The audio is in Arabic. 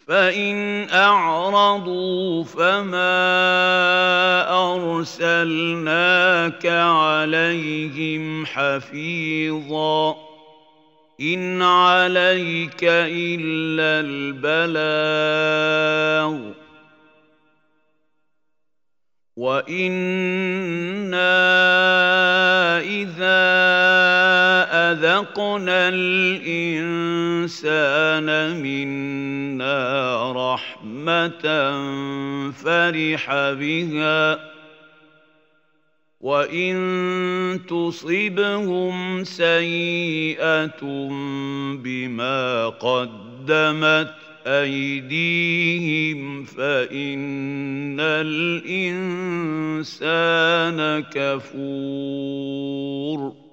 فإن أعرضوا فما أرسلناك عليهم حفيظا إن عليك إلا البلاغ وإنا إذا أذقنا الإنسان منا رحمة فرح بها وإن تصبهم سيئة بما قدمت أيديهم فإن الإنسان كفور